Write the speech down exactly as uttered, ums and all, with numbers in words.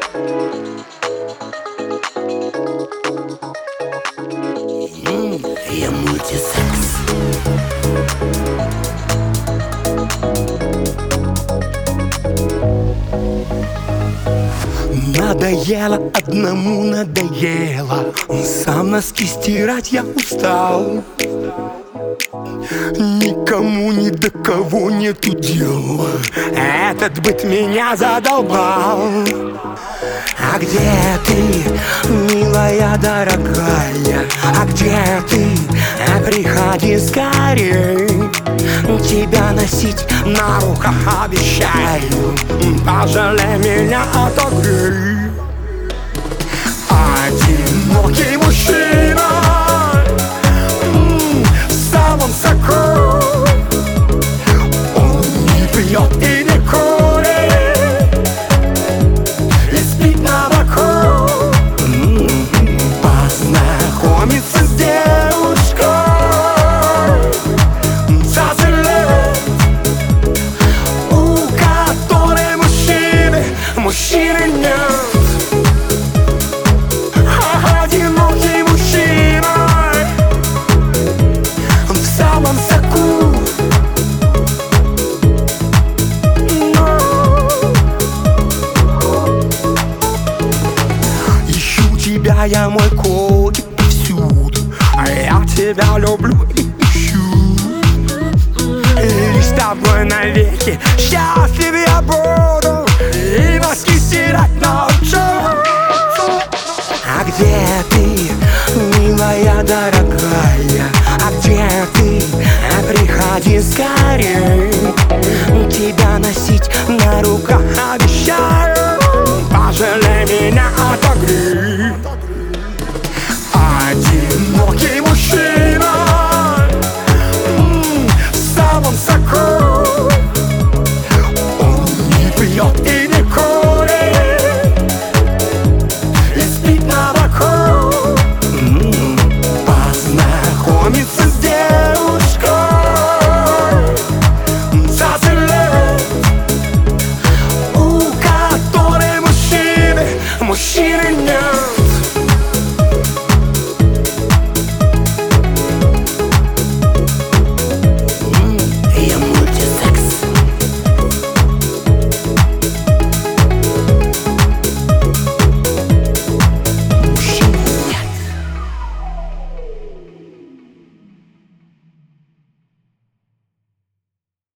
Я мультисекс. Надоело, одному надоело. Сам носки стирать я устал. Никому ни до кого нету дела. Этот быт меня задолбал. А где ты, милая дорогая? А где ты? Приходи скорей. Тебя носить на руках обещаю. Пожалей меня, отогрей. Одинокий мужчина в самом соку. Он не пьет и не курит, и спит на боку. Познакомиться с девушкой за лет, у которой мужчины, мужчины нет. Одинокий мужчина в самом соку. Ищу тебя, я, мой котик, повсюду. А я тебя люблю и ищу. И с тобой навеки счастлив я буду, и носки стирать научу. А где ты, милая дорогая? А где ты? Приходи скорей. Тебя носить на руках обещаю. Пожалей меня, отогрей.